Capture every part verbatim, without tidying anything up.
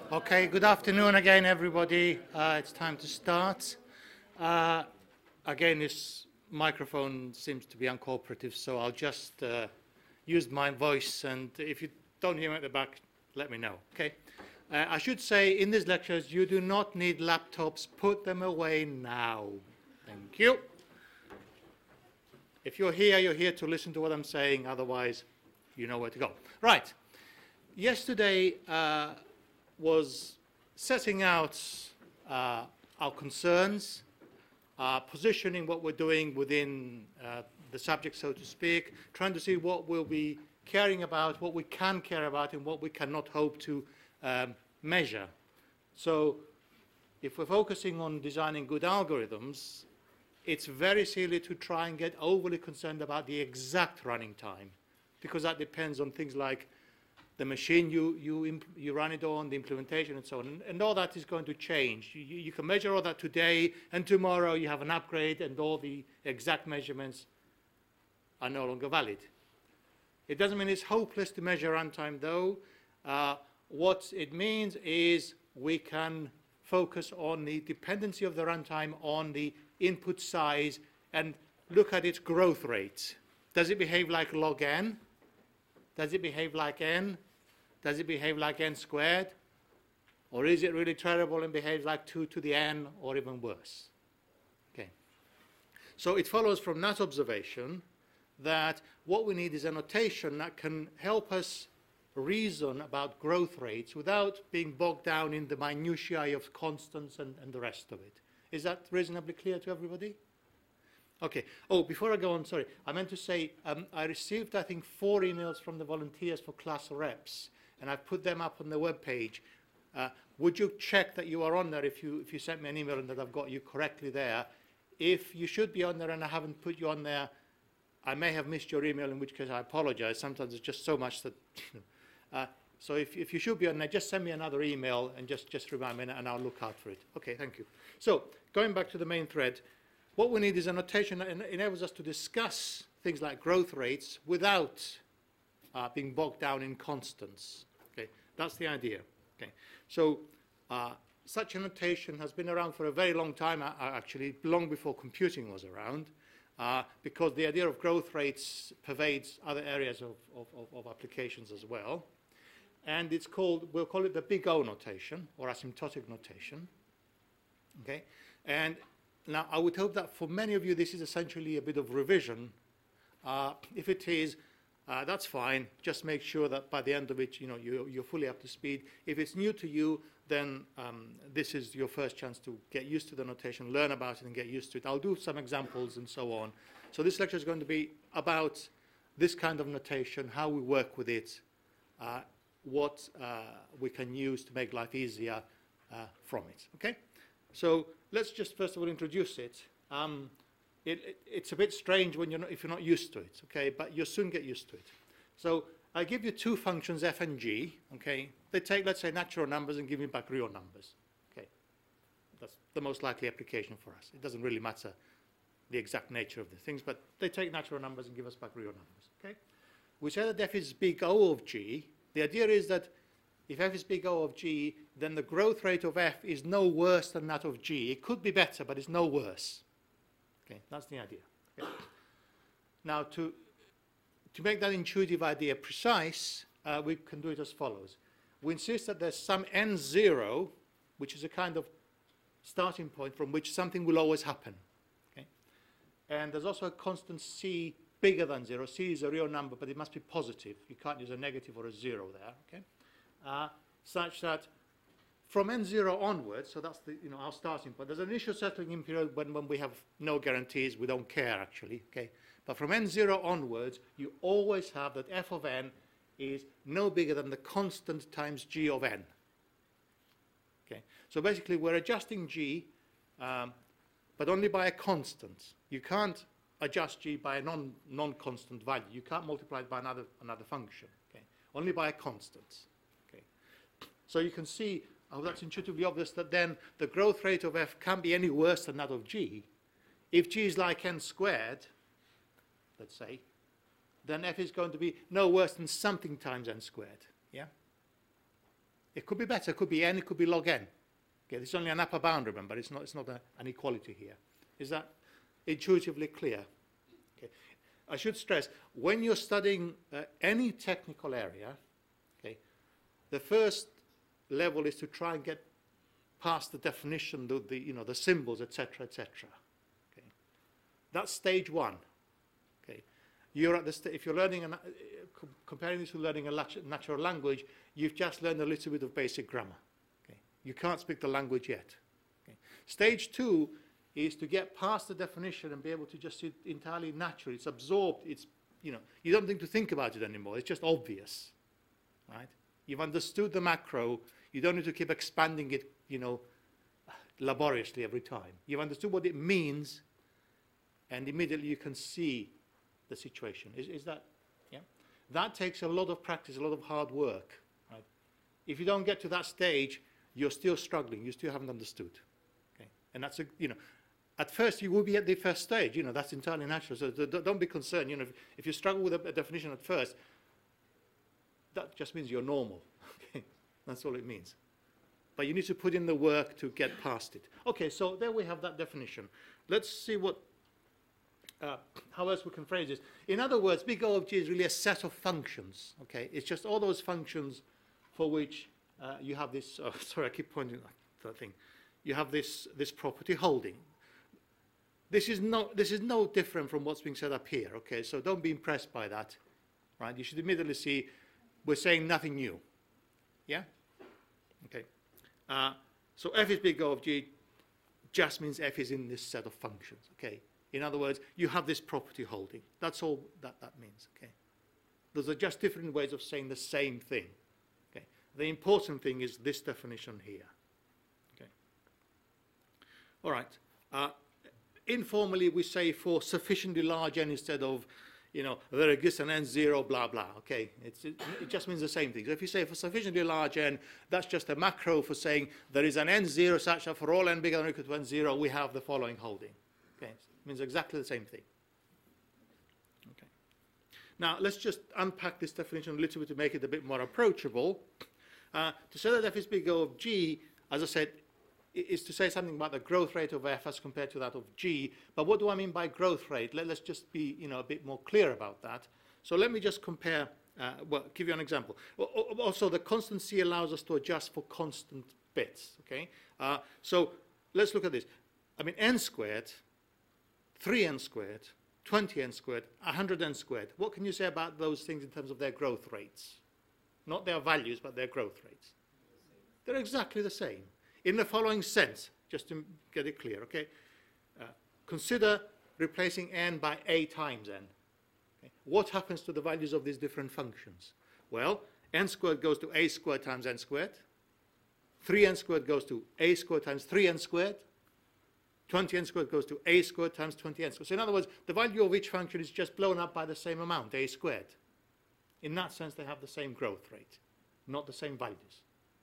Okay, good afternoon again, everybody. Uh, it's time to start. Uh, again, this microphone seems to be uncooperative, so I'll just uh, use my voice, and if you don't hear me at the back, let me know, okay? Uh, I should say, in these lectures, you do not need laptops. Put them away now. Thank you. If you're here, you're here to listen to what I'm saying. Otherwise, you know where to go. Right. Yesterday uh, was setting out uh, our concerns, uh, positioning what we're doing within uh, the subject, so to speak, trying to see what we'll be caring about, what we can care about, and what we cannot hope to um, measure. So if we're focusing on designing good algorithms, it's very silly to try and get overly concerned about the exact running time, because that depends on things like the machine you, you, you run it on, the implementation, and so on. And, and all that is going to change. You, you can measure all that today, and tomorrow you have an upgrade, and all the exact measurements are no longer valid. It doesn't mean it's hopeless to measure runtime, though. Uh, what it means is we can focus on the dependency of the runtime on the input size and look at its growth rate. Does it behave like log n? Does it behave like n? Does it behave like n squared? Or is it really terrible and behaves like two to the n or even worse? Okay. So it follows from that observation that what we need is a notation that can help us reason about growth rates without being bogged down in the minutiae of constants and, and the rest of it. Is that reasonably clear to everybody? Okay. Oh, before I go on, sorry, I meant to say um, I received, I think, four emails from the volunteers for class reps, and I've put them up on the web page. Uh, would you check that you are on there if you, if you sent me an email and that I've got you correctly there? If you should be on there and I haven't put you on there, I may have missed your email, in which case I apologize. Sometimes it's just so much that, you know. Uh, so if, if you should be on there, just send me another email and just, just remind me, and I'll look out for it. Okay, thank you. So going back to the main thread, what we need is a notation that enables us to discuss things like growth rates without uh, being bogged down in constants. Okay, that's the idea. Okay, so uh, such a notation has been around for a very long time, uh, actually, long before computing was around, uh, because the idea of growth rates pervades other areas of, of, of, of applications as well. And it's called, we'll call it the big O notation, or asymptotic notation. Okay, and now, I would hope that for many of you, this is essentially a bit of revision. Uh, if it is, uh, that's fine. Just make sure that by the end of it, you know, you, you're fully up to speed. If it's new to you, then um, this is your first chance to get used to the notation, learn about it, and get used to it. I'll do some examples and so on. So this lecture is going to be about this kind of notation, how we work with it, uh, what uh, we can use to make life easier uh, from it. Okay? So let's just first of all introduce it. Um, it, it. It's a bit strange when you're not, if you're not used to it, okay? But you'll soon get used to it. So I give you two functions, f and g, okay? They take, let's say, natural numbers and give me back real numbers, okay? That's the most likely application for us. It doesn't really matter the exact nature of the things, but they take natural numbers and give us back real numbers, okay? We say that f is big O of g. The idea is that if f is big O of g, then the growth rate of f is no worse than that of g. It could be better, but it's no worse. Okay, that's the idea. Okay. Now, to, to make that intuitive idea precise, uh, we can do it as follows. We insist that there's some n zero, which is a kind of starting point from which something will always happen. Okay? And there's also a constant c bigger than zero. C is a real number, but it must be positive. You can't use a negative or a zero there. Okay? Uh, such that from n zero onwards, so that's the, you know, our starting point, there's an initial settling in period when, when we have no guarantees, we don't care actually, okay? But from n zero onwards, you always have that f of n is no bigger than the constant times g of n. Okay, so basically we're adjusting g, um, but only by a constant. You can't adjust g by a non, non-constant value. You can't multiply it by another, another function, okay? Only by a constant. So you can see, oh, that's intuitively obvious, that then the growth rate of f can't be any worse than that of g. If g is like n squared, let's say, then f is going to be no worse than something times n squared. Yeah? It could be better, it could be n, it could be log n. Okay, this is only an upper bound, remember, it's not, it's not a, an equality here. Is that intuitively clear? Okay. I should stress, when you're studying uh, any technical area, okay, the first level is to try and get past the definition, the, the you know, the symbols, et cetera, et cetera. Okay. That's stage one. Okay. You're at the st if you're learning, an, uh, com comparing this to learning a natural language, you've just learned a little bit of basic grammar. Okay. You can't speak the language yet. Okay. Stage two is to get past the definition and be able to just see it entirely naturally. It's absorbed. It's, you know, you don't need to think about it anymore. It's just obvious, right? You've understood the macro. You don't need to keep expanding it, you know, laboriously every time. You've understood what it means, and immediately you can see the situation. Is, is that, yeah? That takes a lot of practice, a lot of hard work, right? If you don't get to that stage, you're still struggling. You still haven't understood, okay? And that's, a, you know, at first you will be at the first stage. You know, that's entirely natural. So don't be concerned. You know, if, if you struggle with a, a definition at first, that just means you're normal, okay? That's all it means. But you need to put in the work to get past it. Okay, so there we have that definition. Let's see what, uh, how else we can phrase this. In other words, big O of G is really a set of functions, okay? It's just all those functions for which uh, you have this, oh, sorry, I keep pointing at that thing. You have this, this property holding. This is, no, this is no different from what's being said up here, okay? So don't be impressed by that, right? You should immediately see we're saying nothing new, yeah? Okay. Uh, so F is big O of G just means F is in this set of functions, okay? In other words, you have this property holding. That's all that that means, okay? Those are just different ways of saying the same thing, okay? The important thing is this definition here, okay? All right. Uh, informally, we say for sufficiently large n instead of, you know, there exists an n zero, blah, blah, okay? It's, it, it just means the same thing. So if you say for sufficiently large n, that's just a macro for saying there is an n zero such that for all n bigger than or equal to n zero, we have the following holding. Okay? It means exactly the same thing. Okay. Now, let's just unpack this definition a little bit to make it a bit more approachable. Uh, to say that f is big O of G, as I said, is to say something about the growth rate of f as compared to that of g. But what do I mean by growth rate? Let, let's just be, you know, a bit more clear about that. So let me just compare, uh, well, give you an example. Also, the constant c allows us to adjust for constant bits, okay? Uh, so let's look at this. I mean, n squared, three n squared, twenty n squared, one hundred n squared. What can you say about those things in terms of their growth rates? Not their values, but their growth rates. They're exactly the same. In the following sense, just to get it clear, okay? Uh, consider replacing n by a times n. Okay? What happens to the values of these different functions? Well, n squared goes to a squared times n squared. three n squared goes to a squared times three n squared. twenty n squared goes to a squared times twenty n squared. So in other words, the value of each function is just blown up by the same amount, a squared. In that sense, they have the same growth rate, not the same values.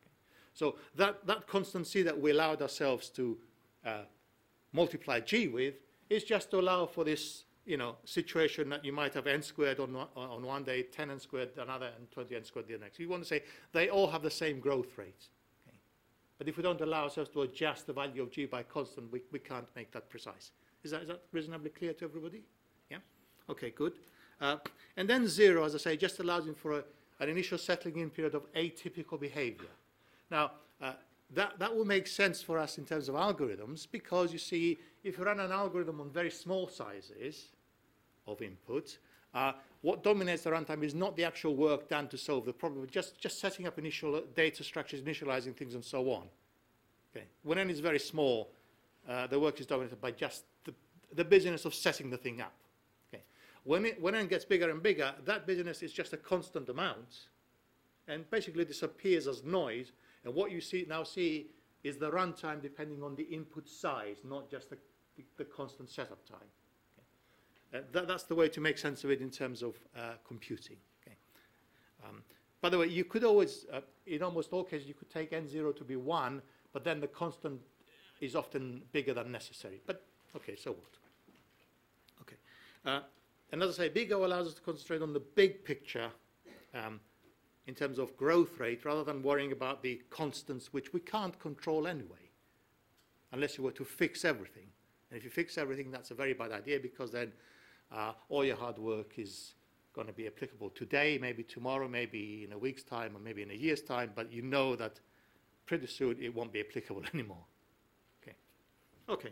So that, that constant c that we allowed ourselves to uh, multiply g with is just to allow for this, you know, situation that you might have n squared on one, on one day, ten n squared another, and twenty n squared the next. You want to say they all have the same growth rate. Okay? But if we don't allow ourselves to adjust the value of g by constant, we, we can't make that precise. Is that, is that reasonably clear to everybody? Yeah? Okay, good. Uh, and then zero, as I say, just allows for a, an initial settling in period of atypical behavior. Now, uh, that, that will make sense for us in terms of algorithms because, you see, if you run an algorithm on very small sizes of input, uh, what dominates the runtime is not the actual work done to solve the problem, but just, just setting up initial data structures, initializing things, and so on. Okay. When n is very small, uh, the work is dominated by just the, the business of setting the thing up. Okay. When, it, when n gets bigger and bigger, that business is just a constant amount and basically disappears as noise. And what you see now see is the runtime depending on the input size, not just the, the, the constant setup time. Okay. Uh, that, that's the way to make sense of it in terms of uh, computing. Okay. Um, by the way, you could always, uh, in almost all cases, you could take n zero to be one, but then the constant is often bigger than necessary. But, okay, so what? Okay. Uh, and as I say, big O allows us to concentrate on the big picture um, in terms of growth rate rather than worrying about the constants which we can't control anyway, unless you were to fix everything. And if you fix everything, that's a very bad idea, because then uh, all your hard work is going to be applicable today, maybe tomorrow, maybe in a week's time, or maybe in a year's time, but you know that pretty soon it won't be applicable anymore. Okay. Okay.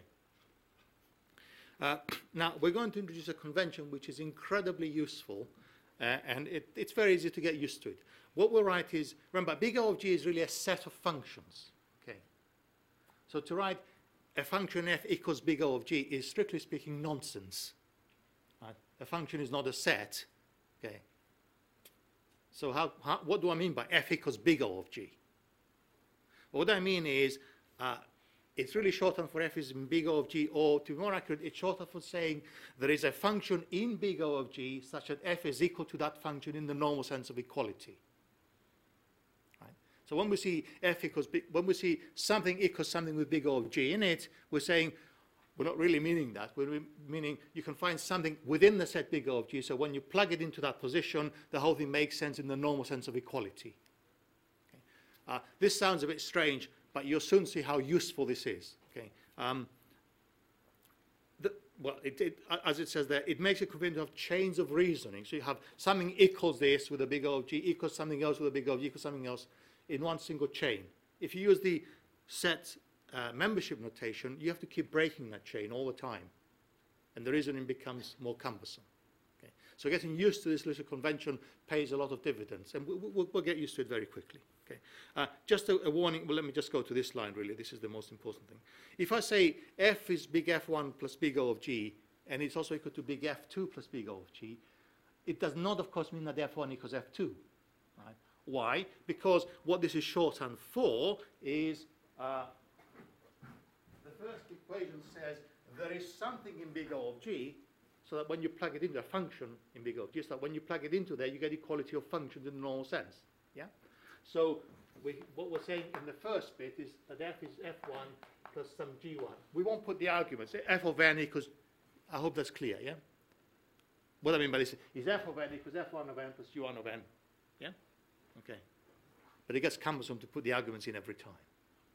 Uh, now, we're going to introduce a convention which is incredibly useful, uh, and it, it's very easy to get used to it. What we'll write is, remember, big O of g is really a set of functions. Okay. So to write a function f equals big O of g is, strictly speaking, nonsense. Right? A function is not a set. Okay. So how, how, what do I mean by f equals big O of g? What I mean is, uh, it's really shorthand for f is in big O of g, or to be more accurate, it's shorthand for saying there is a function in big O of g such that f is equal to that function in the normal sense of equality. Right? So when we see f equals big, when we see something equals something with big O of g in it, we're saying, we're not really meaning that. We're meaning you can find something within the set big O of g, so when you plug it into that position, the whole thing makes sense in the normal sense of equality. Okay. Uh, this sounds a bit strange, but you'll soon see how useful this is. Okay. Um, the, well, it, it, as it says there, it makes a convention of chains of reasoning. So you have something equals this with a big O of g, equals something else with a big O of g, equals something else in one single chain. If you use the set Uh, membership notation, you have to keep breaking that chain all the time, and the reasoning becomes more cumbersome. Okay. So getting used to this little convention pays a lot of dividends, and we, we, we'll get used to it very quickly. Okay. Uh, just a, a warning, well, let me just go to this line, really. This is the most important thing. If I say f is big F one plus big O of g, and it's also equal to big F two plus big O of g, it does not, of course, mean that F one equals F two. Right? Why? Because what this is shorthand for is uh, the first equation says there is something in big O of g, so that when you plug it into a function in big O of g, so that when you plug it into there, you get equality of functions in the normal sense. Yeah. So we, what we're saying in the first bit is that f is f one plus some g one. We won't put the arguments. F of n equals. I hope that's clear. Yeah. What I mean by this is f of n equals f one of n plus g one of n. Yeah. Okay. But it gets cumbersome to put the arguments in every time.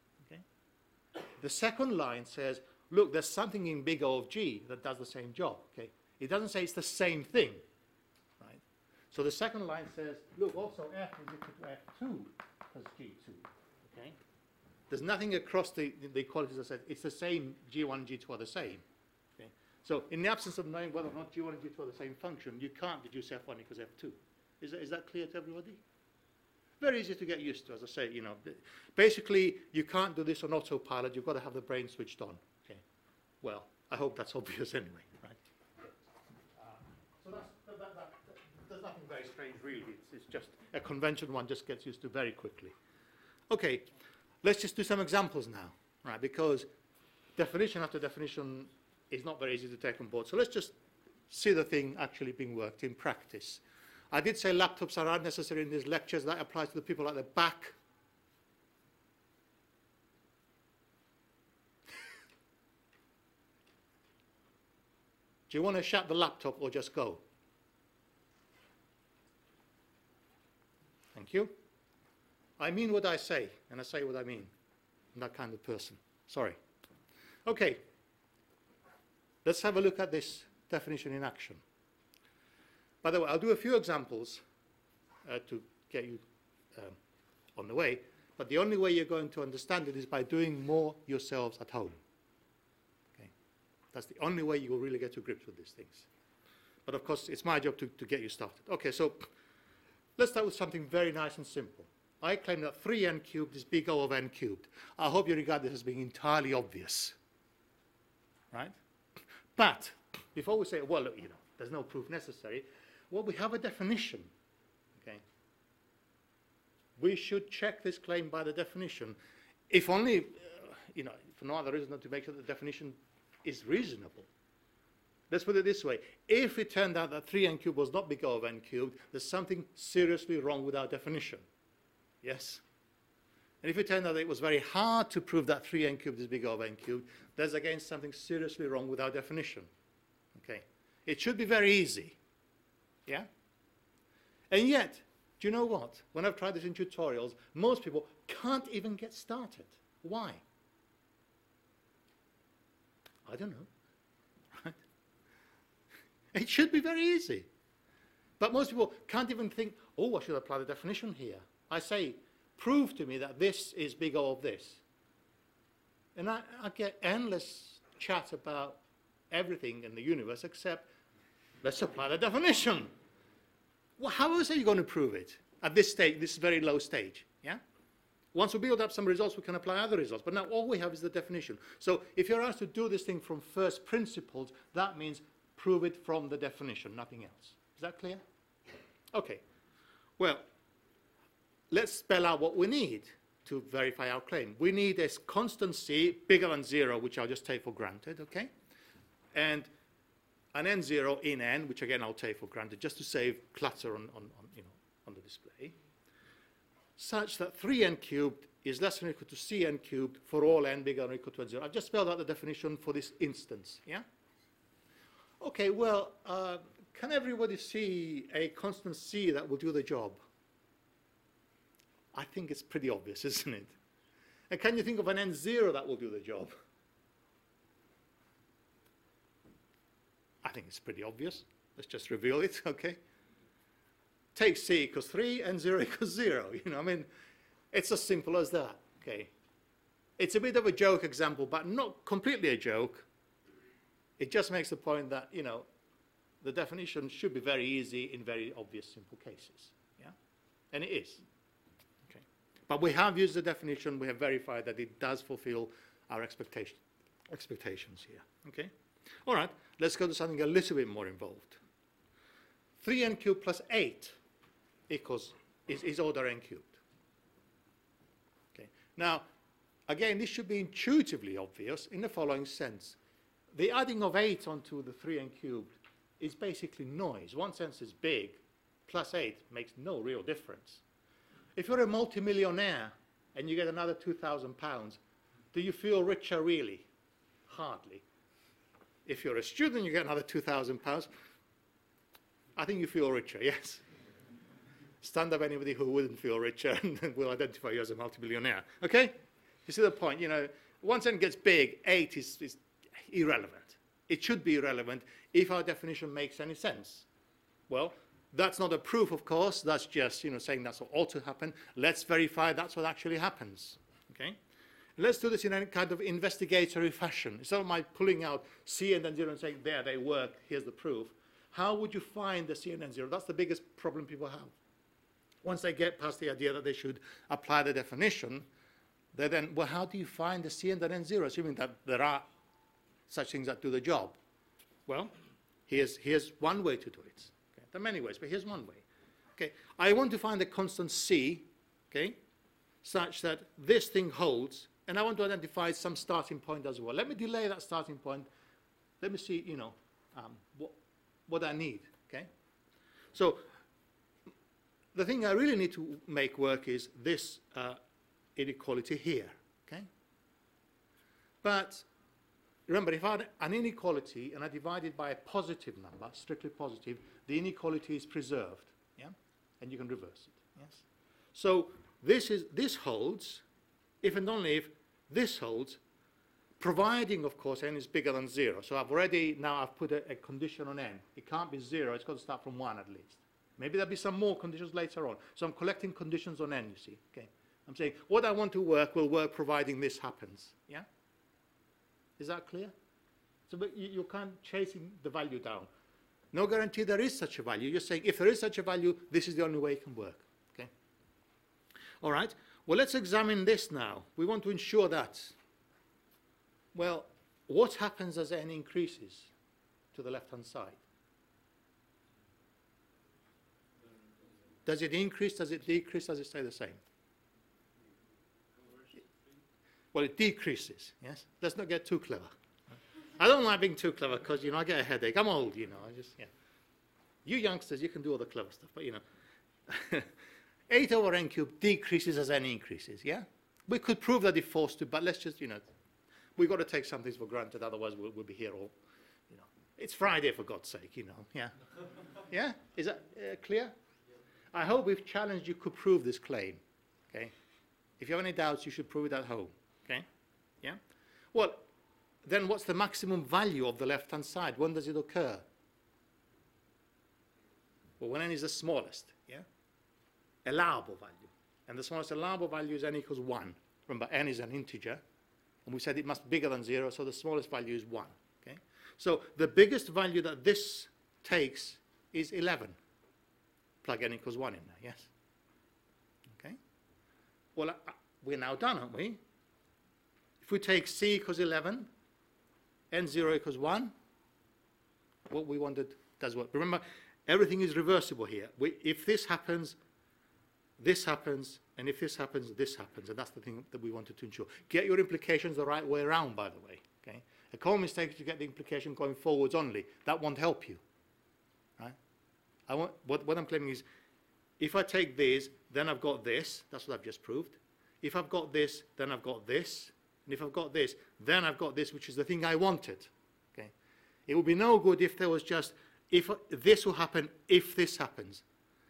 The second line says, look, there's something in big O of g that does the same job. Okay? It doesn't say it's the same thing. Right? So the second line says, look, also f is equal to f two plus g two. Okay? There's nothing across the, the equalities that says it's the same, g one and g two are the same. Okay? So in the absence of knowing whether or not g one and g two are the same function, you can't deduce f one equals f two. Is that, is that clear to everybody? Very easy to get used to, as I say, you know. Basically, you can't do this on autopilot. You've got to have the brain switched on. Okay. Well, I hope that's obvious anyway, right? Uh, so that's, that, that, that, there's nothing very strange, really. It's, it's just a convention one just gets used to very quickly. Okay, let's just do some examples now, right? Because definition after definition is not very easy to take on board. So let's just see the thing actually being worked in practice. I did say laptops are unnecessary in these lectures. That applies to the people at the back. Do you want to shut the laptop or just go? Thank you. I mean what I say, and I say what I mean. I'm that kind of person. Sorry. Okay. Let's have a look at this definition in action. By the way, I'll do a few examples uh, to get you um, on the way, but the only way you're going to understand it is by doing more yourselves at home. Okay? That's the only way you will really get to grips with these things. But of course, it's my job to, to get you started. Okay, so let's start with something very nice and simple. I claim that three n cubed is big O of n cubed. I hope you regard this as being entirely obvious. Right? But before we say, well, look, you know, there's no proof necessary, well, we have a definition, okay? We should check this claim by the definition, if only, uh, you know, for no other reason than to make sure the definition is reasonable. Let's put it this way. If it turned out that three n cubed was not big O of n cubed, there's something seriously wrong with our definition. Yes? And if it turned out that it was very hard to prove that three n cubed is big O of n cubed, there's again something seriously wrong with our definition. Okay? It should be very easy. Yeah? And yet, Do you know what? When I've tried this in tutorials, most people can't even get started. Why? I don't know. Right? It should be very easy. But most people can't even think, oh, I should apply the definition here. I say, prove to me that this is big O of this. And I, I get endless chat about everything in the universe except, let's apply the definition. Well, how else are you going to prove it at this stage, this very low stage? Yeah? Once we build up some results, we can apply other results. But now all we have is the definition. So if you're asked to do this thing from first principles, that means prove it from the definition, nothing else. Is that clear? Okay. Well, let's spell out what we need to verify our claim. We need a constant c bigger than zero, which I'll just take for granted, okay? And an n zero in n, which again I'll take for granted, just to save clutter on, on, on, you know, on the display, such that three n cubed is less than or equal to cn cubed for all n bigger than or equal to zero. I've just spelled out the definition for this instance, yeah? Okay, well, uh, can everybody see a constant c that will do the job? I think it's pretty obvious, isn't it? And can you think of an n zero that will do the job? I think it's pretty obvious. Let's just reveal it, okay? Take c equals three, n zero equals zero. You know, I mean, it's as simple as that, okay? It's a bit of a joke example, but not completely a joke. It just makes the point that, you know, the definition should be very easy in very obvious, simple cases, yeah? And it is, okay? But we have used the definition. We have verified that it does fulfill our expectation, expectations here, okay? All right, let's go to something a little bit more involved. three n cubed plus eight equals, is, is order n cubed. Okay. Now, again, this should be intuitively obvious in the following sense. The adding of eight onto the three n cubed is basically noise. One sense is big, plus eight makes no real difference. If you're a multimillionaire and you get another two thousand pounds, do you feel richer really? Hardly. If you're a student, you get another two thousand pounds. I think you feel richer, yes. Stand up anybody who wouldn't feel richer and will identify you as a multimillionaire. Okay? You see the point? You know, once n gets big, eight is, is irrelevant. It should be irrelevant if our definition makes any sense. Well, that's not a proof, of course. That's just, you know, saying that's what ought to happen. Let's verify that's what actually happens. Okay? Let's do this in a kind of investigatory fashion. Instead of my pulling out c and then zero and saying, there, they work, here's the proof. How would you find the c and n zero? That's the biggest problem people have. Once they get past the idea that they should apply the definition, they then, well, how do you find the c and the n zero, assuming that there are such things that do the job? Well, here's, here's one way to do it. Okay? There are many ways, but here's one way. Okay? I want to find a constant c, okay, such that this thing holds, and I want to identify some starting point as well. Let me delay that starting point. Let me see, you know, um, what, what I need, okay? So the thing I really need to make work is this uh, inequality here, okay? But remember, if I had an inequality and I divide it by a positive number, strictly positive, the inequality is preserved, yeah? And you can reverse it, yes? So this, is, this holds, if and only if this holds, providing, of course, n is bigger than zero. So I've already, now I've put a, a condition on n. It can't be zero. It's got to start from one at least. Maybe there'll be some more conditions later on. So I'm collecting conditions on n, you see. Okay. I'm saying what I want to work will work providing this happens. Yeah? Is that clear? So but you, you can't chasing the value down. No guarantee there is such a value. You're saying if there is such a value, this is the only way it can work. Okay. All right. Well, let's examine this now. We want to ensure that. Well, what happens as n increases to the left-hand side? Does it increase? Does it decrease? Does it stay the same? Well, it decreases, yes? Let's not get too clever. I don't like being too clever because, you know, I get a headache. I'm old, you know. I just, yeah. You youngsters, you can do all the clever stuff, but, you know. eight over n cubed decreases as n increases, yeah? We could prove that it forced to, but let's just, you know, we've got to take some things for granted, otherwise we'll, we'll be here all, you know. It's Friday, for God's sake, you know, yeah? Yeah? Is that uh, clear? I hope we've challenged you could prove this claim. Okay? If you have any doubts, you should prove it at home. Okay? Yeah? Well, then what's the maximum value of the left-hand side? When does it occur? Well, when n is the smallest, yeah? Allowable value. And the smallest allowable value is n equals one. Remember, n is an integer, and we said it must be bigger than zero, so the smallest value is one. Okay? So the biggest value that this takes is eleven. Plug n equals one in there, yes? Okay? Well, uh, we're now done, aren't we? If we take c equals eleven, n zero equals one, what we wanted does what? Remember, everything is reversible here. We, if this happens, this happens, and if this happens, this happens, and that's the thing that we wanted to ensure. Get your implications the right way around, by the way. Okay? A common mistake is to get the implication going forwards only. That won't help you. Right? I want, what, what I'm claiming is, if I take this, then I've got this. That's what I've just proved. If I've got this, then I've got this. And if I've got this, then I've got this, which is the thing I wanted. Okay? It would be no good if there was just, if this will happen, if this happens.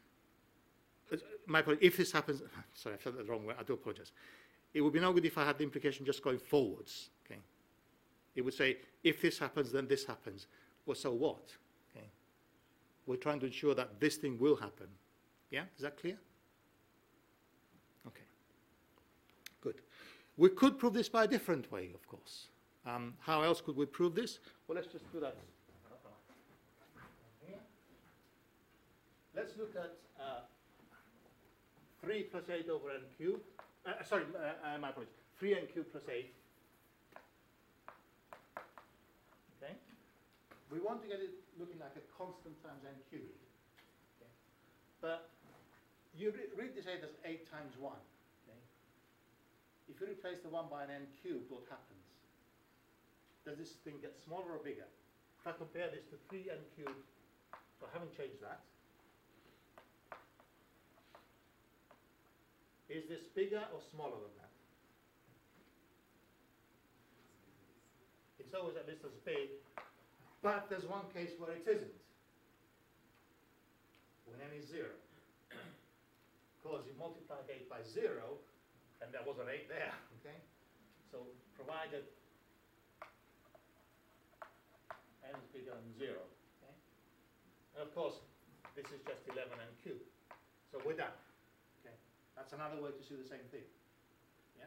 My point, if this happens, sorry, I said that the wrong way, I do apologize. It would be no good if I had the implication just going forwards. Okay? It would say, if this happens, then this happens. Well, so what? Okay? We're trying to ensure that this thing will happen. Yeah? Is that clear? Okay. Good. We could prove this by a different way, of course. Um, how else could we prove this? Well, let's just do that. Here. Let's look at uh, three plus eight over n cubed. Uh, sorry, uh, uh, my apologies. three n cubed plus eight. Okay. We want to get it looking like a constant times n cubed. Okay. But you re read this eight as eight times one. Okay. If you replace the one by an n cubed, what happens? Does this thing get smaller or bigger? If I compare this to three n cubed, so I haven't changed that. Is this bigger or smaller than that? It's always at least as big, but there's one case where it isn't. When n is zero. Because you multiplied eight by zero, and there was an eight there, okay? So provided n is bigger than zero, okay? And of course, this is just eleven n cubed. So we're done. That's another way to see the same thing. Yeah?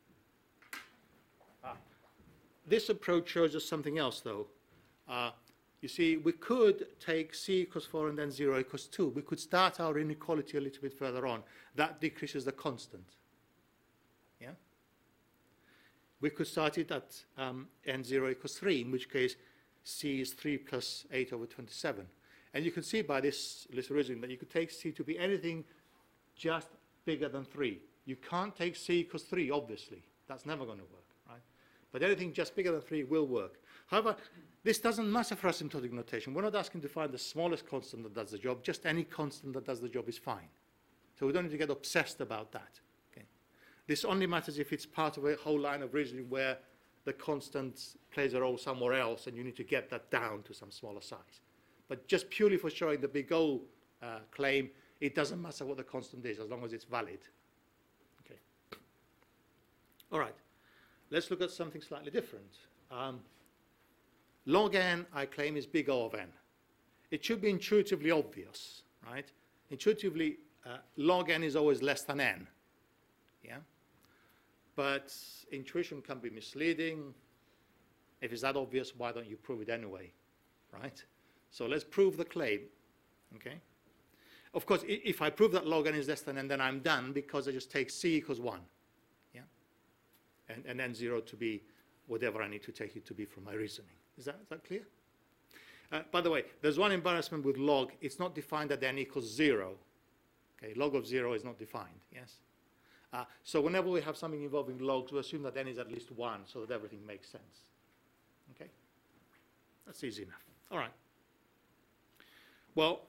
Ah. This approach shows us something else, though. Uh, you see, we could take c equals four and then zero equals two. We could start our inequality a little bit further on. That decreases the constant. Yeah? We could start it at um, n zero equals three, in which case c is three plus eight over twenty-seven. And you can see by this little reasoning that you could take c to be anything just bigger than three. You can't take c equals three, obviously. That's never going to work, right? But anything just bigger than three will work. However, this doesn't matter for asymptotic notation. We're not asking to find the smallest constant that does the job. Just any constant that does the job is fine. So we don't need to get obsessed about that. Okay? This only matters if it's part of a whole line of reasoning where the constant plays a role somewhere else and you need to get that down to some smaller size. But just purely for showing the big O uh, claim, it doesn't matter what the constant is as long as it's valid. Okay. All right. Let's look at something slightly different. Um, log n, I claim, is big O of n. It should be intuitively obvious, right? Intuitively, uh, log n is always less than n. Yeah? But intuition can be misleading. If it's that obvious, why don't you prove it anyway, right? So let's prove the claim, okay? Of course, if I prove that log n is less than n, then I'm done because I just take c equals one, yeah? And, and n zero to be whatever I need to take it to be from my reasoning. Is that, is that clear? Uh, by the way, there's one embarrassment with log. It's not defined that n equals zero. Okay, log of zero is not defined, yes? Uh, so whenever we have something involving logs, we assume that n is at least one so that everything makes sense. Okay? That's easy enough. All right. Well,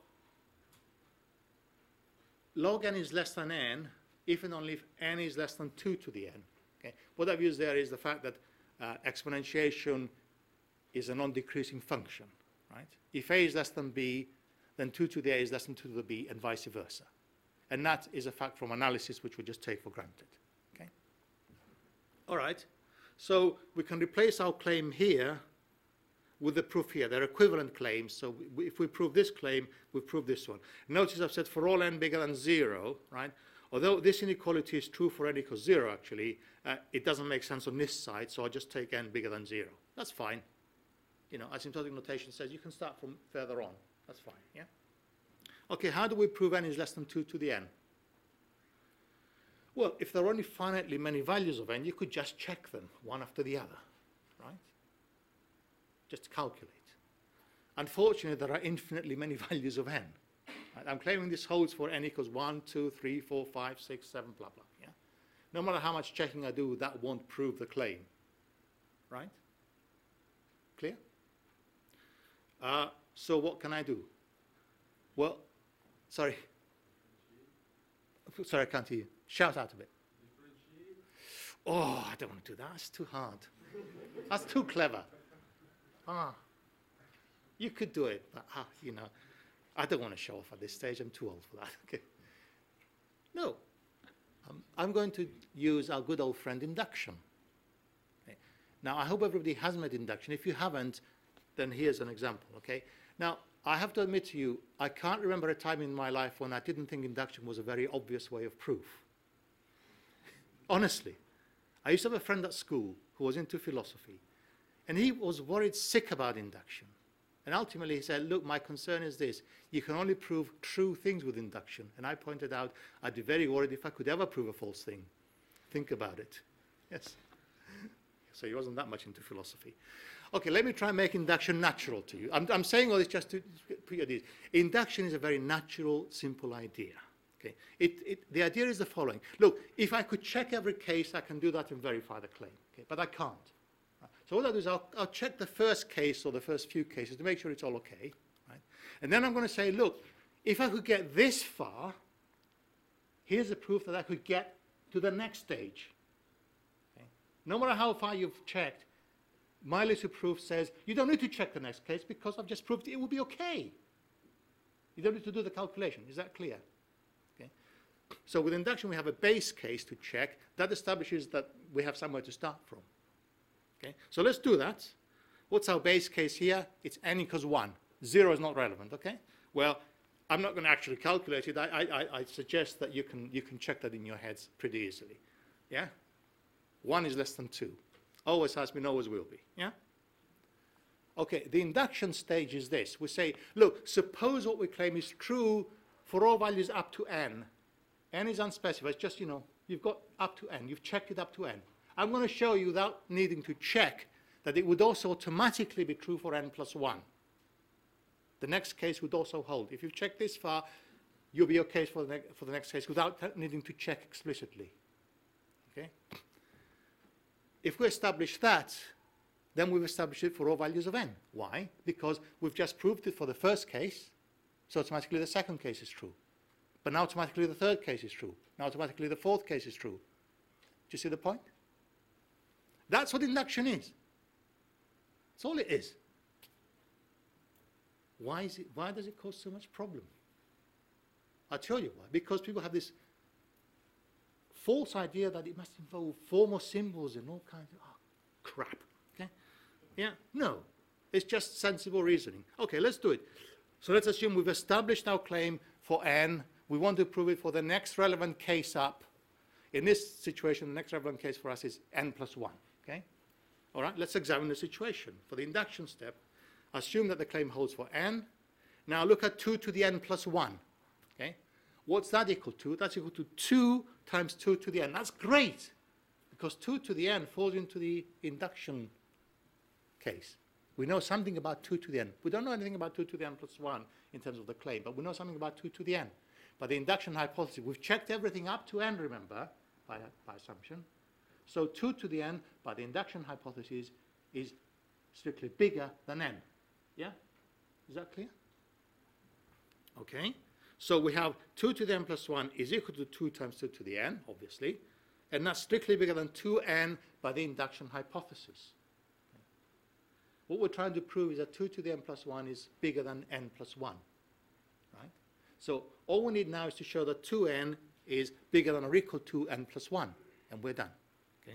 log n is less than n if and only if n is less than two to the n. Okay? What I've used there is the fact that uh, exponentiation is a non-decreasing function. Right? If a is less than b, then two to the a is less than two to the b, and vice versa. And that is a fact from analysis which we just take for granted. Okay? All right. So we can replace our claim here with the proof here. They're equivalent claims. So we, if we prove this claim, we prove this one. Notice I've said for all n bigger than zero, right? Although this inequality is true for n equals zero, actually, uh, it doesn't make sense on this side, so I'll just take n bigger than zero. That's fine. You know, asymptotic notation says you can start from further on. That's fine, yeah? Okay, how do we prove n is less than two to the n? Well, if there are only finitely many values of n, you could just check them one after the other, right? Just calculate. Unfortunately, there are infinitely many values of n. Right? I'm claiming this holds for n equals one, two, three, four, five, six, seven, blah, blah. Yeah? No matter how much checking I do, that won't prove the claim. Right? Clear? Uh, so what can I do? Well, sorry. Sorry, I can't hear you. Shout out a bit. Oh, I don't want to do that. That's too hard. That's too clever. Ah, you could do it, but ah, you know, I don't want to show off at this stage. I'm too old for that. Okay. No, um, I'm going to use our good old friend induction. Okay. Now, I hope everybody has made induction. If you haven't, then here's an example. Okay. Now, I have to admit to you, I can't remember a time in my life when I didn't think induction was a very obvious way of proof. Honestly, I used to have a friend at school who was into philosophy. And he was worried sick about induction. And ultimately he said, look, my concern is this. You can only prove true things with induction. And I pointed out, I'd be very worried if I could ever prove a false thing. Think about it. Yes. So he wasn't that much into philosophy. Okay, let me try and make induction natural to you. I'm, I'm saying all this just to put you at ease. Induction is a very natural, simple idea. Okay. It, it, the idea is the following. Look, if I could check every case, I can do that and verify the claim. Okay, but I can't. So what I'll do is I'll, I'll check the first case or the first few cases to make sure it's all okay. Right? And then I'm going to say, look, if I could get this far, here's the proof that I could get to the next stage. Okay? No matter how far you've checked, my little proof says you don't need to check the next case because I've just proved it will be okay. You don't need to do the calculation. Is that clear? Okay? So with induction, we have a base case to check. That establishes that we have somewhere to start from. Okay, so let's do that. What's our base case here? It's n equals one. Zero is not relevant, okay? Well, I'm not going to actually calculate it. I, I, I suggest that you can, you can check that in your heads pretty easily. Yeah? One is less than two. Always has been, always will be. Yeah? Okay, the induction stage is this. We say, look, suppose what we claim is true for all values up to n. N is unspecified. It's just, you know, you've got up to n. You've checked it up to n. I'm going to show you without needing to check that it would also automatically be true for n plus one. The next case would also hold. If you've checked this far, you'll be okay for the, for the next case without needing to check explicitly. Okay? If we establish that, then we've established it for all values of n. Why? Because we've just proved it for the first case, so automatically the second case is true. But now automatically the third case is true. Now automatically the fourth case is true. Do you see the point? That's what induction is. That's all it is. Why is it, why does it cause so much problem? I'll tell you why. Because people have this false idea that it must involve formal symbols and all kinds of oh, crap. Okay? Yeah? No. It's just sensible reasoning. Okay, let's do it. So let's assume we've established our claim for n. We want to prove it for the next relevant case up. In this situation, the next relevant case for us is n plus one. Okay? All right, let's examine the situation. For the induction step, assume that the claim holds for n. Now look at two to the n plus one. Okay? What's that equal to? That's equal to two times two to the n. That's great, because two to the n falls into the induction case. We know something about two to the n. We don't know anything about two to the n plus one in terms of the claim, but we know something about two to the n. By the induction hypothesis, we've checked everything up to n, remember, by, by assumption. So two to the n, by the induction hypothesis, is strictly bigger than n. Yeah? Is that clear? Okay. So we have two to the n plus one is equal to two times two to the n, obviously. And that's strictly bigger than two n by the induction hypothesis. Okay. What we're trying to prove is that two to the n plus one is bigger than n plus one. Right? So all we need now is to show that two n is bigger than or equal to n plus one, and we're done. Okay.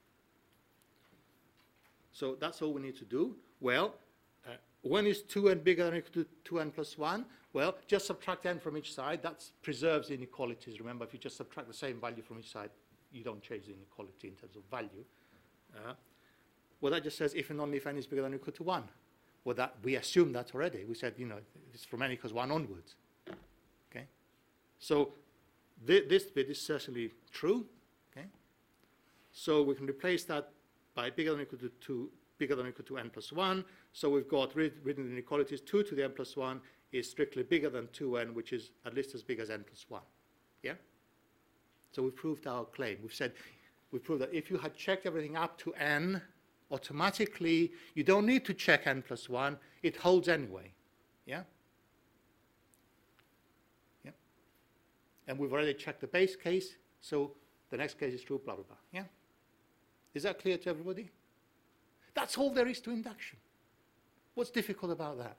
So that's all we need to do. Well, uh, when is two n bigger than or equal to two n plus one? Well, just subtract n from each side. That preserves the inequalities. Remember, if you just subtract the same value from each side, you don't change the inequality in terms of value. Uh, well, that just says if and only if n is bigger than or equal to one. Well, that, we assumed that already. We said, you know, it's from n equals one onwards. Okay? So th this bit is certainly true. Okay? So we can replace that by bigger than or equal to two, bigger than or equal to n plus one. So we've got written the inequalities two to the n plus one is strictly bigger than two n, which is at least as big as n plus one. Yeah? So we've proved our claim. We've said, we've proved that if you had checked everything up to n, automatically, you don't need to check n plus one. It holds anyway. Yeah? Yeah? And we've already checked the base case, so the next case is true, blah, blah, blah. Yeah? Is that clear to everybody? That's all there is to induction. What's difficult about that?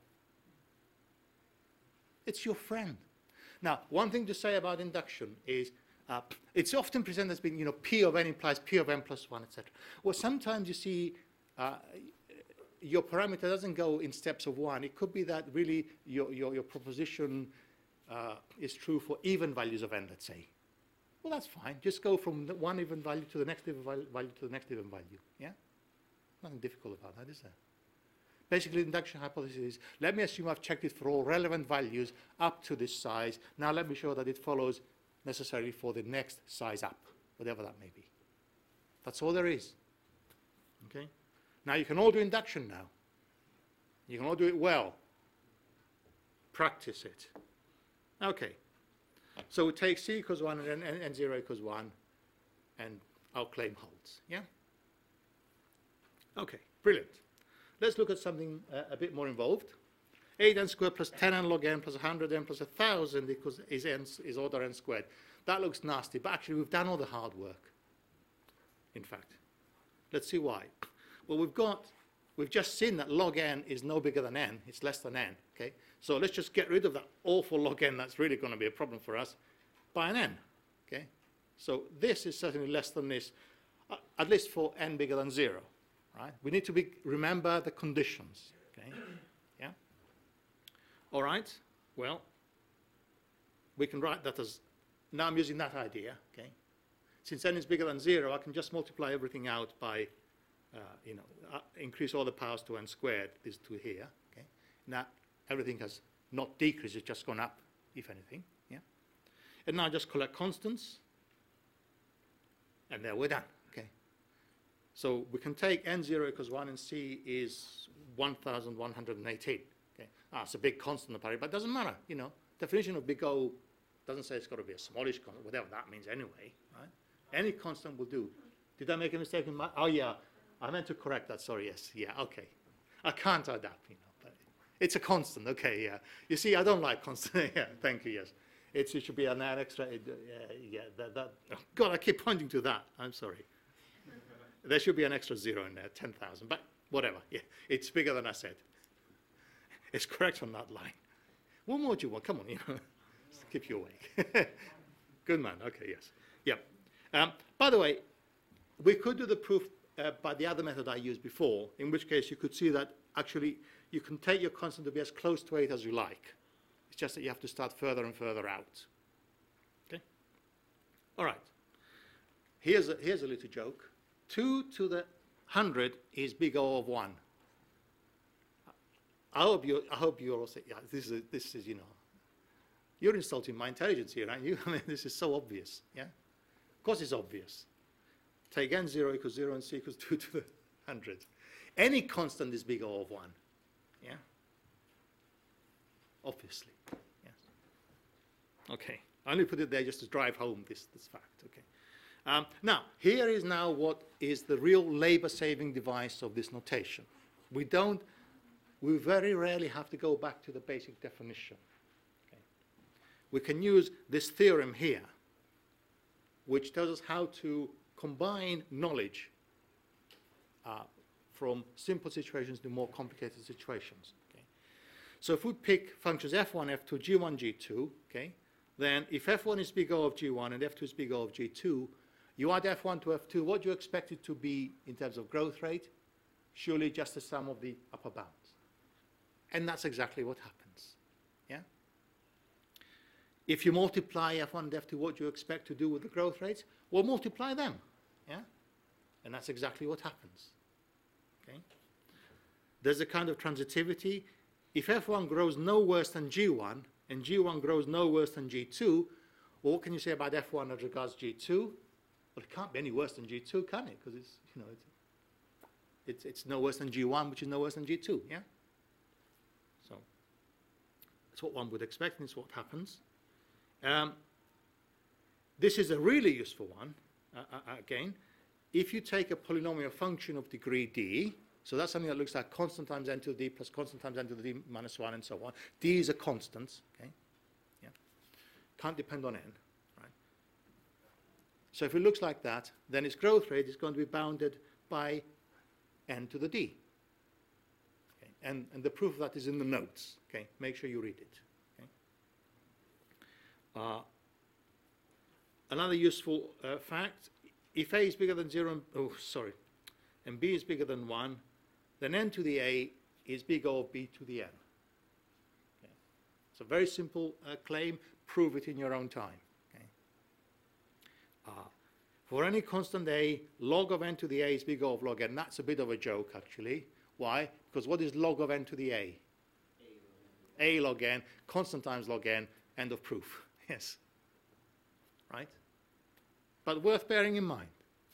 It's your friend. Now, one thing to say about induction is uh, it's often presented as being, you know, P of n implies P of n plus one, et cetera. Well, sometimes you see uh, your parameter doesn't go in steps of one. It could be that really your, your, your proposition uh, is true for even values of n, let's say. Well, that's fine. Just go from the one even value to the next even value to the next even value. Yeah? Nothing difficult about that, is there? Basically, the induction hypothesis is, let me assume I've checked it for all relevant values up to this size. Now let me show that it follows necessarily for the next size up, whatever that may be. That's all there is. Okay? Now you can all do induction now. You can all do it well. Practice it. Okay. So we take c equals one and n, n zero equals one, and our claim holds. Yeah? Okay, brilliant. Let's look at something uh, a bit more involved. eight n squared plus ten n log n plus one hundred n plus one thousand equals is, n, is order n squared. That looks nasty, but actually we've done all the hard work, in fact. Let's see why. Well, we've got, we've just seen that log n is no bigger than n. It's less than n, okay? So let's just get rid of that awful log n that's really going to be a problem for us by an n, okay? So this is certainly less than this, uh, at least for n bigger than zero. Right? We need to be, remember the conditions. Okay? Yeah? All right. Well, we can write that as, now I'm using that idea. Okay? Since n is bigger than zero, I can just multiply everything out by, uh, you know, uh, increase all the powers to n squared, these two here. Okay? Now, everything has not decreased, it's just gone up, if anything. Yeah? And now just collect constants, and there we're done. So we can take n zero equals one and c is one thousand one hundred eighteen. Okay? Ah, it's a big constant apparently, but it doesn't matter. You know, definition of big O doesn't say it's got to be a smallish constant, whatever that means anyway. Right? Any constant will do. Did I make a mistake in my? Oh yeah, I meant to correct that. Sorry. Yes. Yeah. Okay. I can't adapt. You know, but it's a constant. Okay. Yeah. You see, I don't like constant. Yeah. Thank you. Yes. It's, it should be an extra. Uh, yeah. That. that oh God, I keep pointing to that. I'm sorry. There should be an extra zero in there, ten thousand, but whatever. Yeah, it's bigger than I said. It's correct on that line. What more do you want? Come on, you know, keep you awake. Good man. Okay, yes. Yep. Um, by the way, we could do the proof uh, by the other method I used before, in which case you could see that actually you can take your constant to be as close to eight as you like. It's just that you have to start further and further out. Okay? All right. Here's a, here's a little joke. two to the hundred is big O of one. I hope you. I hope you're also. Yeah, this is. This is. You know, you're insulting my intelligence here, aren't you? I mean, this is so obvious. Yeah, of course it's obvious. Take n zero equals zero and c equals two to the hundred. Any constant is big O of one. Yeah. Obviously. Yes. Okay. I only put it there just to drive home this this fact. Okay. Um, now, here is now what is the real labor-saving device of this notation. We don't, we very rarely have to go back to the basic definition. Okay. We can use this theorem here, which tells us how to combine knowledge uh, from simple situations to more complicated situations. Okay. So if we pick functions f one, f two, g one, g two, okay, then if f one is big O of g one and f two is big O of g two, you add f one to f two, what do you expect it to be in terms of growth rate? Surely just the sum of the upper bounds. And that's exactly what happens. Yeah? If you multiply f one and f two, what do you expect to do with the growth rates? Well, multiply them. Yeah? And that's exactly what happens. Okay? There's a kind of transitivity. If f one grows no worse than g one, and g one grows no worse than g two, well, what can you say about f one as regards g two? Well, it can't be any worse than g two, can it? Because it's, you know, it's, it's, it's no worse than g one, which is no worse than g two, yeah? So that's what one would expect, and it's what happens. Um, this is a really useful one, uh, uh, again. If you take a polynomial function of degree d, so that's something that looks like constant times n to the d plus constant times n to the d minus one and so on. D is a constant, okay? Yeah. Can't depend on n, right? So if it looks like that, then its growth rate is going to be bounded by n to the d. Okay? And, and the proof of that is in the notes, okay? Make sure you read it, okay? Uh, another useful uh, fact, if a is bigger than zero, and, oh, sorry, and b is bigger than one, then n to the a is big O of b to the n. Okay. It's a very simple uh, claim. Prove it in your own time. Okay. Uh, for any constant a, log of n to the a is big O of log n. That's a bit of a joke, actually. Why? Because what is log of n to the a? A log n, constant times log n, end of proof. Yes. Right? But worth bearing in mind.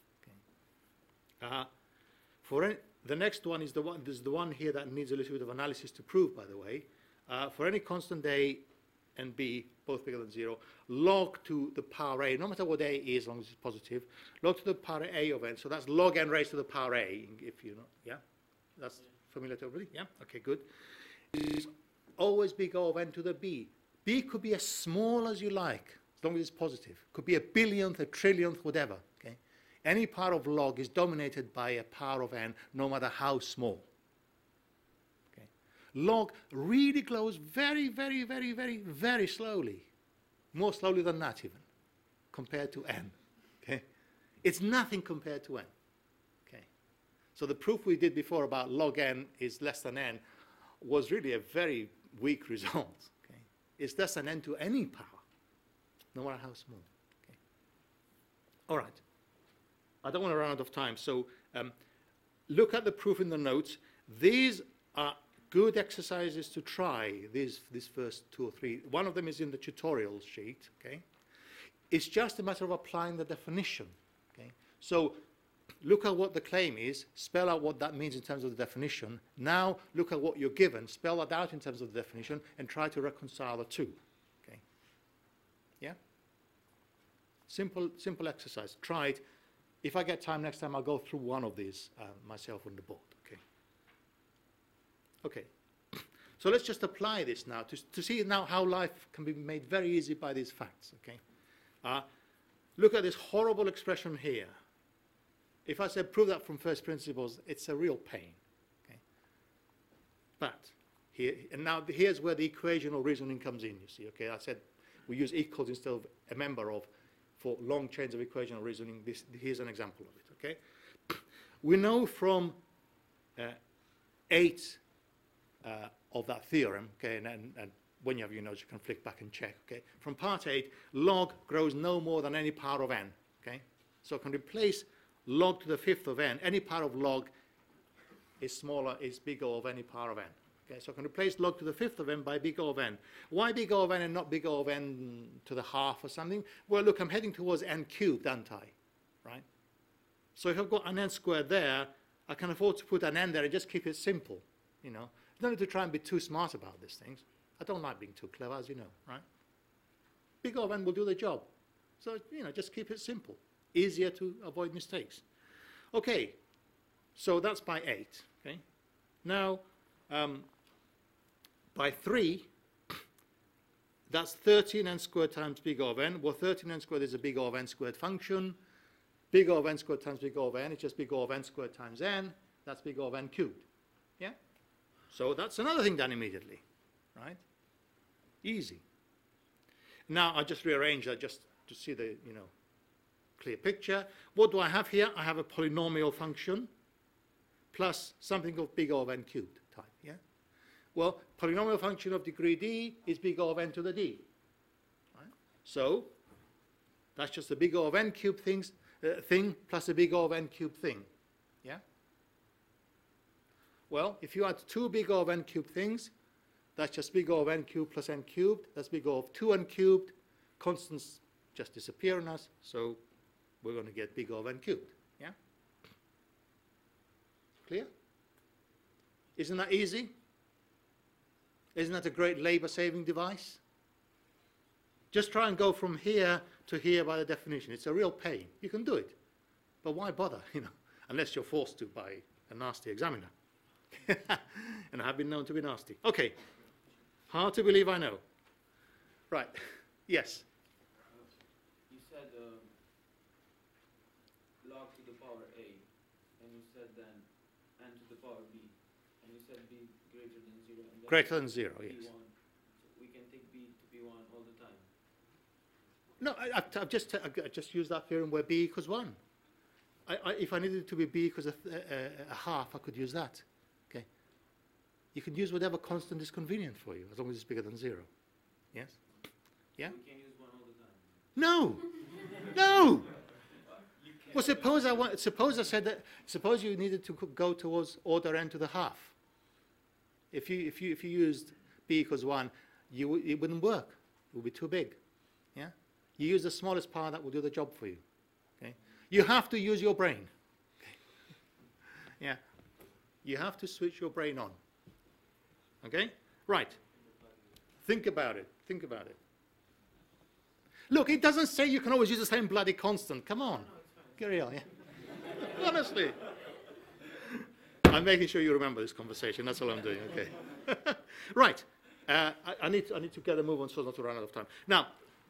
Okay. Uh, for any, the next one is the one, this is the one here that needs a little bit of analysis to prove, by the way. Uh, for any constant a and b, both bigger than zero, log to the power a, no matter what a is, as long as it's positive, log to the power a of n. So that's log n raised to the power a, if you know. Yeah? That's familiar to everybody? Yeah? Okay, good. It is always big O of n to the b. B could be as small as you like, as long as it's positive. Could be a billionth, a trillionth, whatever. Okay? Any power of log is dominated by a power of n, no matter how small. Okay? Log really grows very, very, very, very, very slowly. More slowly than that even, compared to n. Okay? It's nothing compared to n. Okay? So the proof we did before about log n is less than n was really a very weak result. Okay? It's less than n to any power, no matter how small. Okay? All right. I don't want to run out of time, so um, look at the proof in the notes. These are good exercises to try, these, these first two or three. One of them is in the tutorial sheet, okay? It's just a matter of applying the definition, okay? So look at what the claim is, spell out what that means in terms of the definition. Now look at what you're given, spell that out in terms of the definition, and try to reconcile the two, okay? Yeah? Simple, simple exercise. Try it. If I get time next time, I'll go through one of these uh, myself on the board, okay? Okay, so let's just apply this now to, to see now how life can be made very easy by these facts, okay? Uh, look at this horrible expression here. If I said prove that from first principles, it's a real pain, okay? But, here, and now here's where the equational reasoning comes in, you see, okay? I said we use equals instead of a member of for long chains of equational reasoning. This, here's an example of it, okay? We know from uh, eight uh, of that theorem, okay, and, and, and when you have your notes, you can flick back and check, okay? From part eight, log grows no more than any power of n, okay? So I can replace log to the fifth of n. Any power of log is smaller, is bigger of any power of n. Okay, so I can replace log to the fifth of n by big O of n. Why big O of n and not big O of n to the half or something? Well, look, I'm heading towards n cubed, aren't I? Right? So if I've got an n squared there, I can afford to put an n there and just keep it simple. You know, you don't need to try and be too smart about these things. I don't like being too clever, as you know, right? Big O of n will do the job. So, you know, just keep it simple. Easier to avoid mistakes. Okay, so that's by eight. Okay, now um, by three, that's thirteen n squared times big O of n. Well, thirteen n squared is a big O of n squared function. Big O of n squared times big O of n is just big O of n squared times n. That's big O of n cubed. Yeah? So that's another thing done immediately. right? Easy. Now, I just rearrange that just to see the, you know, clear picture. What do I have here? I have a polynomial function plus something of big O of n cubed type, yeah? Well, polynomial function of degree d is big O of n to the d, right? So, that's just the big O of n cubed things, uh, thing plus a big O of n cubed thing, yeah? Well, if you add two big O of n cubed things, that's just big O of n cubed plus n cubed. That's big O of two n cubed. Constants just disappear on us, so we're going to get big O of n cubed, yeah? Clear? Isn't that easy? Isn't that a great labor-saving device? Just try and go from here to here by the definition. It's a real pain. You can do it, but why bother, you know, unless you're forced to by a nasty examiner. And I have been known to be nasty. Okay, hard to believe I know. Right, yes? You said um, log to the power a, and you said then n to the power b, and you said b greater than zero. And then Greater than zero, b one. yes. So we can take b to be one all the time. No, I, I've, I've just I've just used that theorem where b equals one. I, I, if I needed it to be b equals a, a, a half, I could use that. Okay. You can use whatever constant is convenient for you, as long as it's bigger than zero. Yes. Yeah. We can use one all the time. No. No. Well, suppose I want. Suppose I said that. Suppose you needed to go towards order n to the half. If you if you if you used b equals one, you it wouldn't work. It would be too big. Yeah. You use the smallest power that will do the job for you. Okay. You have to use your brain. Okay. Yeah. You have to switch your brain on. Okay. Right. Think about it. Think about it. Look, it doesn't say you can always use the same bloody constant. Come on. Get real, yeah? Honestly. I'm making sure you remember this conversation. That's all I'm doing, okay? Right. Uh, I, I, need to, I need to get a move on so not to run out of time. Now,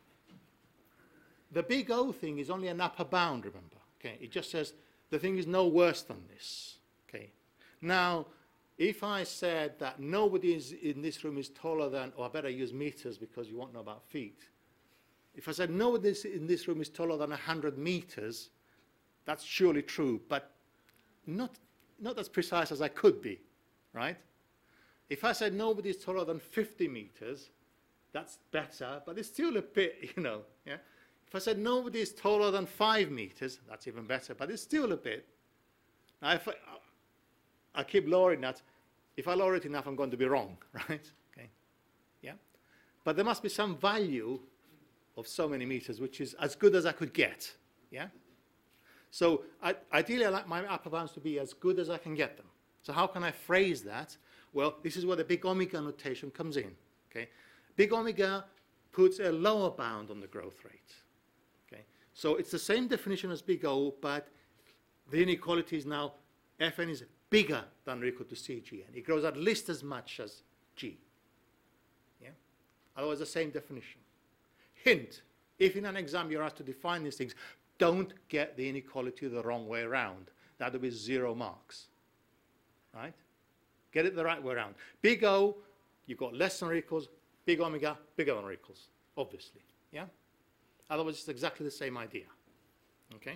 the big O thing is only an upper bound, remember? Okay. It just says the thing is no worse than this. Okay. Now, if I said that nobody is in this room is taller than, or I better use meters because you won't know about feet. If I said nobody in this room is taller than one hundred meters, that's surely true, but not, not as precise as I could be, right? If I said nobody is taller than fifty meters, that's better, but it's still a bit, you know, yeah? If I said nobody is taller than five meters, that's even better, but it's still a bit. Now, if I, I keep lowering that, if I lower it enough, I'm going to be wrong, right? Okay, yeah? But there must be some value of so many meters, which is as good as I could get, yeah? So I, ideally, I like my upper bounds to be as good as I can get them. So how can I phrase that? Well, this is where the big omega notation comes in, okay? Big omega puts a lower bound on the growth rate, okay? So it's the same definition as big O, but the inequality is now Fn is bigger than or equal to Cgn. It grows at least as much as G, yeah? Otherwise, the same definition. Hint, if in an exam you're asked to define these things, don't get the inequality the wrong way around. That would be zero marks, right? Get it the right way around. Big O, you've got less than or equals, big omega, bigger than or equals, obviously, yeah? Otherwise, it's exactly the same idea, okay?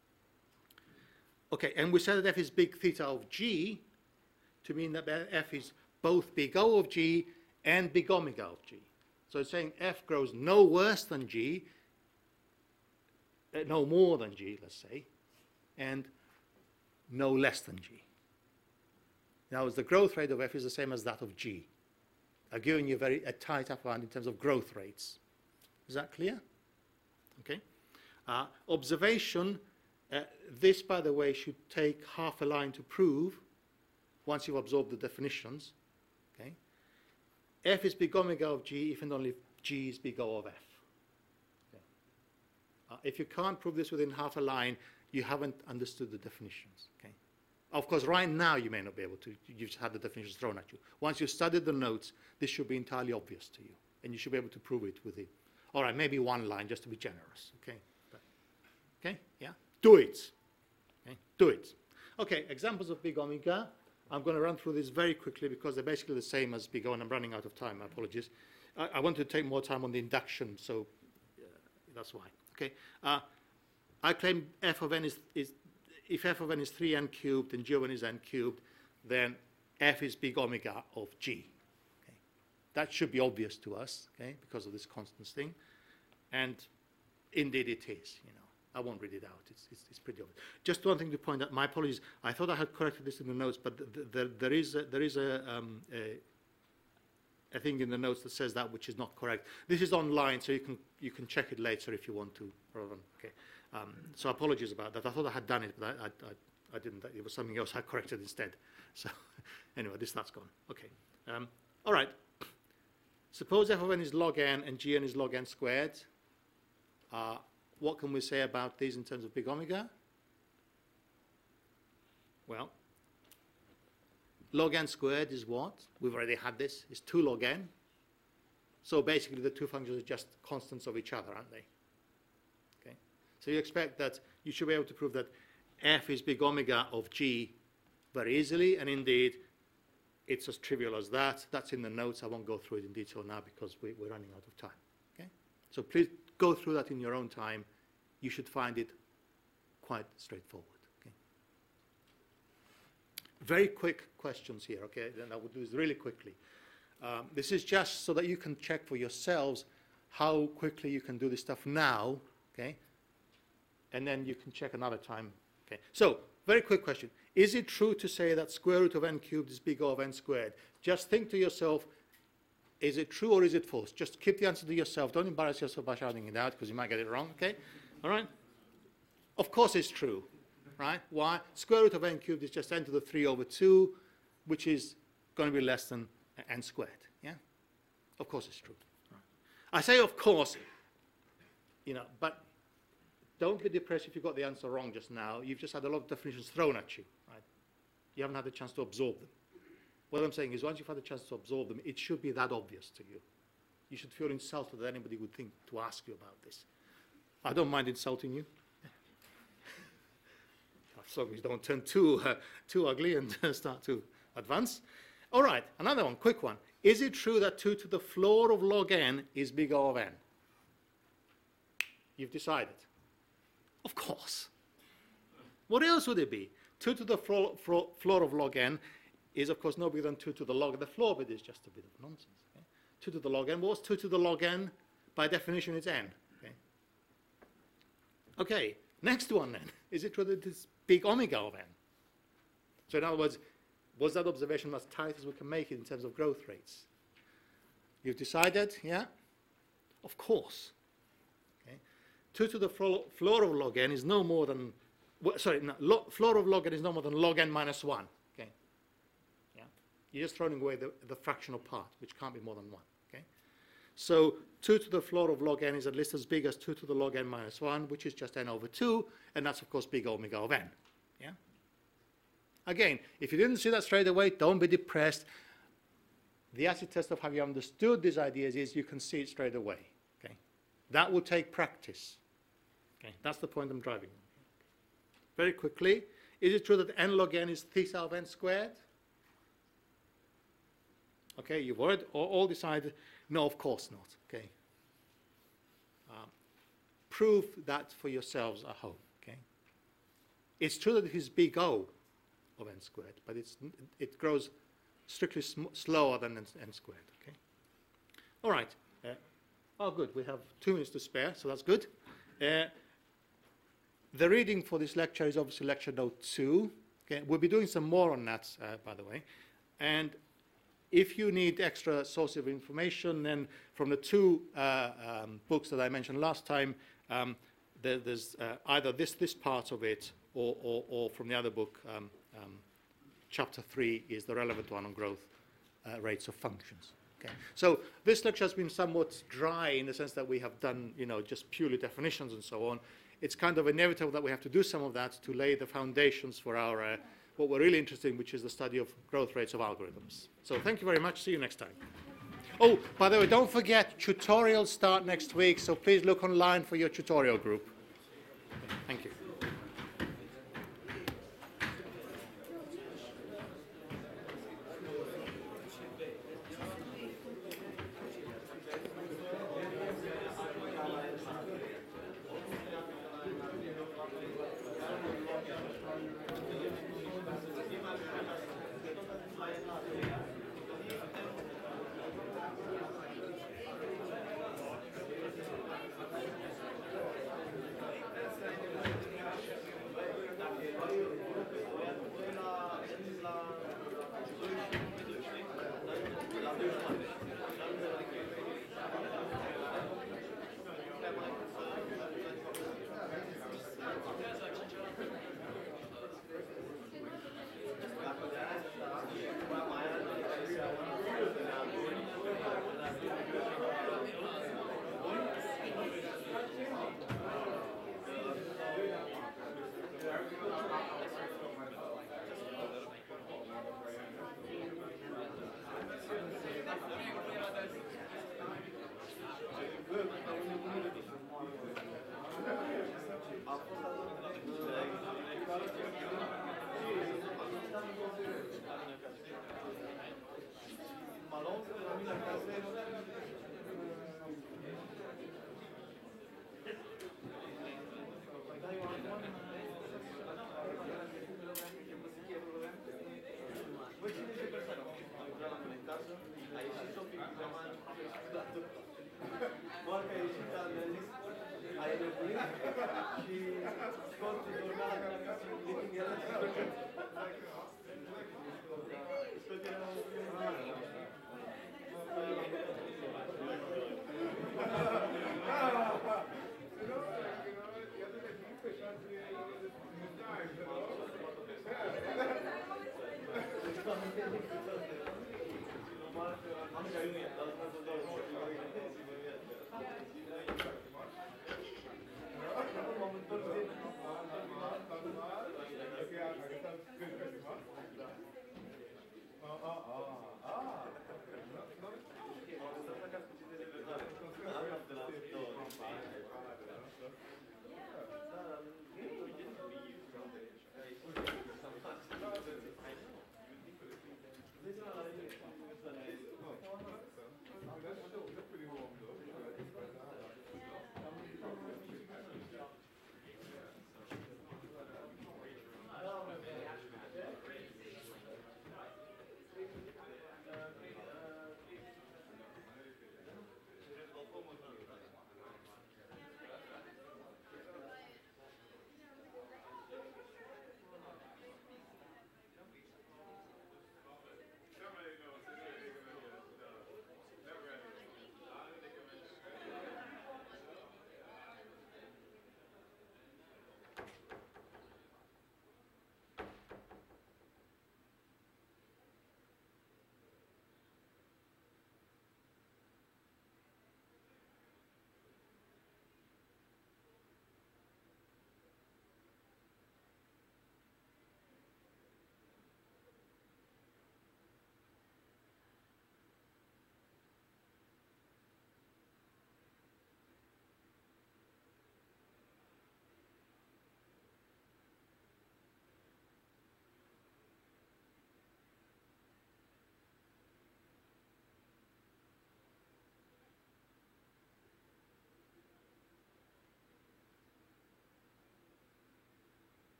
Okay, and we said that F is big theta of G to mean that F is both big O of G and big omega of G. So it's saying F grows no worse than G, uh, no more than G, let's say, and no less than G. Now, the growth rate of F is the same as that of G. I've given you a very a tight upper bound in terms of growth rates. Is that clear? Okay. Uh, observation, uh, this, by the way, should take half a line to prove once you've absorbed the definitions. Okay. F is big omega of G if and only if G is big O of F. Okay. Uh, if you can't prove this within half a line, you haven't understood the definitions. Okay. Of course, right now you may not be able to. You've just had the definitions thrown at you. Once you've studied the notes, this should be entirely obvious to you, and you should be able to prove it with it. All right, maybe one line just to be generous. Okay. But, okay. Yeah. Do it. Okay. Do it. Okay. Examples of big omega. I'm going to run through this very quickly because they're basically the same as big O, and I'm running out of time. My apologies. I, I want to take more time on the induction, so uh, that's why. Okay. Uh, I claim f of n is, is, if f of n is three n cubed and g of n is n cubed, then f is big omega of g. Okay. That should be obvious to us, okay, because of this constants thing. And indeed it is, you know. I won't read it out. It's, it's, it's pretty obvious. Just one thing to point out. My apologies. I thought I had corrected this in the notes, but th th th there is a, there is a, um, a, a thing in the notes that says that which is not correct. This is online, so you can you can check it later if you want to. Rather than, okay. Um, so apologies about that. I thought I had done it, but I, I, I, I didn't. It was something else I corrected instead. So anyway, this that's gone. Okay. Um, all right. Suppose f of n is log n and gn is log n squared. Uh, What can we say about these in terms of big omega? Well, log n squared is what? We've already had this. It's two log n. So basically the two functions are just constants of each other, aren't they? Okay. So you expect that you should be able to prove that f is big omega of g very easily, and indeed it's as trivial as that. That's in the notes. I won't go through it in detail now because we, we're running out of time. Okay. So please go through that in your own time. You should find it quite straightforward. Okay. Very quick questions here, okay? Then I will do this really quickly. Um, this is just so that you can check for yourselves how quickly you can do this stuff now, okay? And then you can check another time. Okay. So, very quick question. Is it true to say that square root of n cubed is big O of n squared? Just think to yourself, is it true or is it false? Just keep the answer to yourself. Don't embarrass yourself by shouting it out because you might get it wrong, okay? All right? Of course it's true, right? Why? Square root of n cubed is just n to the three over two, which is going to be less than n squared, yeah? Of course it's true. Right. I say of course, you know, but don't be depressed if you got the answer wrong just now. You've just had a lot of definitions thrown at you, right? You haven't had the chance to absorb them. What I'm saying is once you've had a chance to absorb them, it should be that obvious to you. You should feel insulted that anybody would think to ask you about this. I don't mind insulting you. As long as you don't turn too, uh, too ugly and start to advance. All right, another one, quick one. Is it true that two to the floor of log n is big O of n? You've decided. Of course. What else would it be? two to the floor, floor, floor of log n is, of course, no bigger than two to the log of the floor, but it's just a bit of nonsense. Okay? two to the log n. What's two to the log n? By definition, it's n. Okay, okay. Next one, then. Is it true that it's big omega of n? So in other words, was that observation as tight as we can make it in terms of growth rates? You've decided, yeah? Of course. Okay. two to the floor, floor of log n is no more than, well, sorry, no, lo, floor of log n is no more than log n minus one. Okay. Yeah. You're just throwing away the, the fractional part, which can't be more than one. Okay. So two to the floor of log n is at least as big as two to the log n minus one, which is just n over two, and that's, of course, big omega of n. Yeah? Again, if you didn't see that straight away, don't be depressed. The acid test of have you understood these ideas is you can see it straight away. Okay? That will take practice. Okay? That's the point I'm driving. Very quickly, is it true that n log n is theta of n squared? Okay, you've already all, all decided. No, of course not. Okay. Um, prove that for yourselves at home. Okay. It's true that it is big O of n squared, but it's it grows strictly sm slower than n, n squared. Okay. All right. Uh, oh, good. We have two minutes to spare, so that's good. Uh, the reading for this lecture is obviously lecture note two. Okay. We'll be doing some more on that, uh, by the way, and if you need extra source of information, then from the two uh, um, books that I mentioned last time, um, there, there's uh, either this this part of it, or, or, or from the other book, um, um, chapter three is the relevant one on growth uh, rates of functions. Okay. So this lecture has been somewhat dry in the sense that we have done, you know, just purely definitions and so on. It's kind of inevitable that we have to do some of that to lay the foundations for our uh, what we're really interested in, which is the study of growth rates of algorithms. So thank you very much. See you next time. Oh, by the way, don't forget, tutorials start next week, so please look online for your tutorial group. Thank you. Marca a ieșit, a zis, a nebunit și scorțul dormea la casă, liping era și scorțul. Scorțul era